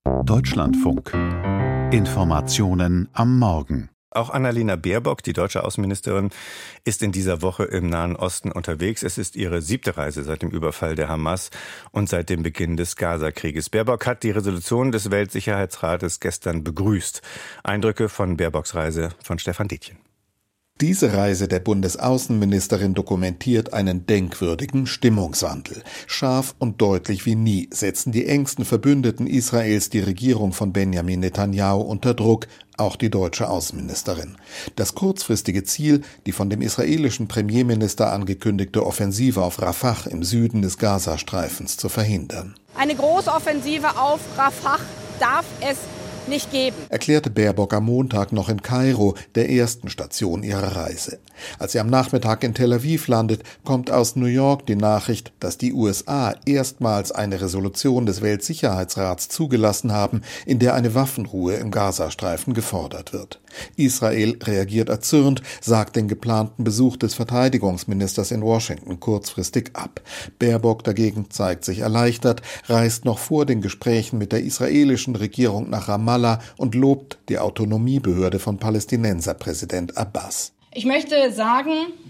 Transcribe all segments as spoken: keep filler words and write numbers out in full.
Deutschlandfunk. Informationen am Morgen. Auch Annalena Baerbock, die deutsche Außenministerin, ist in dieser Woche im Nahen Osten unterwegs. Es ist ihre siebte Reise seit dem Überfall der Hamas und seit dem Beginn des Gaza-Krieges. Baerbock hat die Resolution des Weltsicherheitsrates gestern begrüßt. Eindrücke von Baerbocks Reise von Stefan Dietjen. Diese Reise der Bundesaußenministerin dokumentiert einen denkwürdigen Stimmungswandel. Scharf und deutlich wie nie setzen die engsten Verbündeten Israels die Regierung von Benjamin Netanyahu unter Druck, auch die deutsche Außenministerin. Das kurzfristige Ziel, die von dem israelischen Premierminister angekündigte Offensive auf Rafah im Süden des Gazastreifens zu verhindern. Eine Großoffensive auf Rafah darf es nicht geben, erklärte Baerbock am Montag noch in Kairo, der ersten Station ihrer Reise. Als sie am Nachmittag in Tel Aviv landet, kommt aus New York die Nachricht, dass die U S A erstmals eine Resolution des Weltsicherheitsrats zugelassen haben, in der eine Waffenruhe im Gazastreifen gefordert wird. Israel reagiert erzürnt, sagt den geplanten Besuch des Verteidigungsministers in Washington kurzfristig ab. Baerbock dagegen zeigt sich erleichtert, reist noch vor den Gesprächen mit der israelischen Regierung nach Ramallah und lobt die Autonomiebehörde von Palästinenserpräsident Abbas. Ich möchte sagen,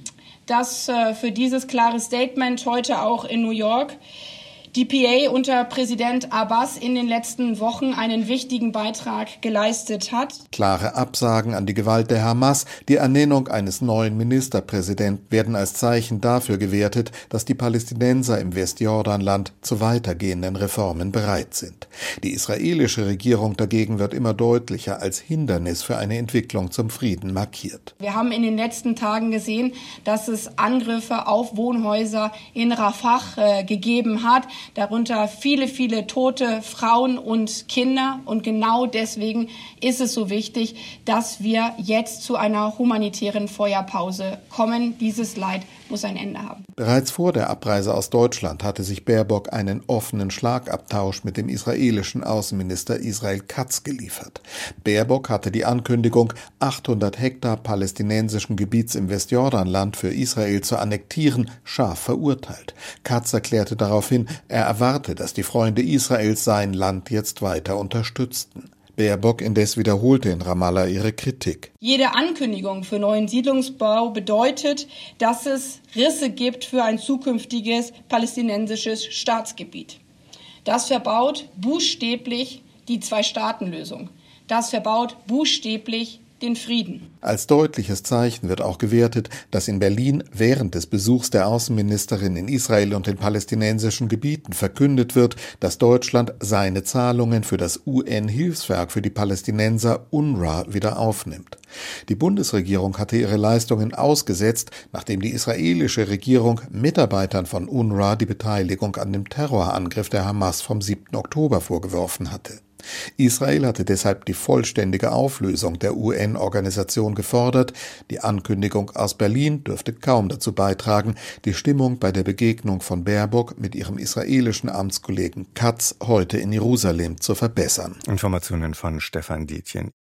dass äh, für dieses klare Statement heute auch in New York die P A unter Präsident Abbas in den letzten Wochen einen wichtigen Beitrag geleistet hat. Klare Absagen an die Gewalt der Hamas, die Ernennung eines neuen Ministerpräsidenten werden als Zeichen dafür gewertet, dass die Palästinenser im Westjordanland zu weitergehenden Reformen bereit sind. Die israelische Regierung dagegen wird immer deutlicher als Hindernis für eine Entwicklung zum Frieden markiert. Wir haben in den letzten Tagen gesehen, dass es Angriffe auf Wohnhäuser in Rafah äh, gegeben hat. Darunter viele, viele tote Frauen und Kinder. Und genau deswegen ist es so wichtig, dass wir jetzt zu einer humanitären Feuerpause kommen. Dieses Leid muss ein Ende haben. Bereits vor der Abreise aus Deutschland hatte sich Baerbock einen offenen Schlagabtausch mit dem israelischen Außenminister Israel Katz geliefert. Baerbock hatte die Ankündigung, achthundert Hektar palästinensischen Gebiets im Westjordanland für Israel zu annektieren, scharf verurteilt. Katz erklärte daraufhin, er erwarte, dass die Freunde Israels sein Land jetzt weiter unterstützten. Baerbock indes wiederholte in Ramallah ihre Kritik. Jede Ankündigung für neuen Siedlungsbau bedeutet, dass es Risse gibt für ein zukünftiges palästinensisches Staatsgebiet. Das verbaut buchstäblich die Zwei-Staaten-Lösung. Das verbaut buchstäblich den Frieden. Als deutliches Zeichen wird auch gewertet, dass in Berlin während des Besuchs der Außenministerin in Israel und den palästinensischen Gebieten verkündet wird, dass Deutschland seine Zahlungen für das U N-Hilfswerk für die Palästinenser UNRWA wieder aufnimmt. Die Bundesregierung hatte ihre Leistungen ausgesetzt, nachdem die israelische Regierung Mitarbeitern von UNRWA die Beteiligung an dem Terrorangriff der Hamas vom siebten Oktober vorgeworfen hatte. Israel hatte deshalb die vollständige Auflösung der U N-Organisation gefordert. Die Ankündigung aus Berlin dürfte kaum dazu beitragen, die Stimmung bei der Begegnung von Baerbock mit ihrem israelischen Amtskollegen Katz heute in Jerusalem zu verbessern. Informationen von Stefan Dietjen.